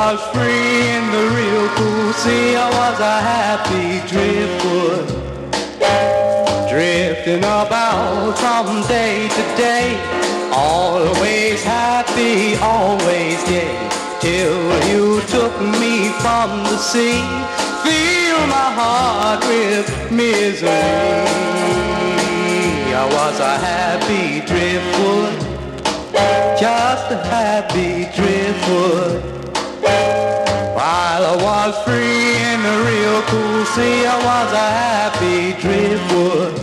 was free in the real cool sea, I was a happy driftwood, drifting about from day to day, always happy, always gay, till you took me from the sea, fill my heart with misery. I was a happy driftwood, just a happy driftwood. While I was free in the real cool sea, I was a happy driftwood,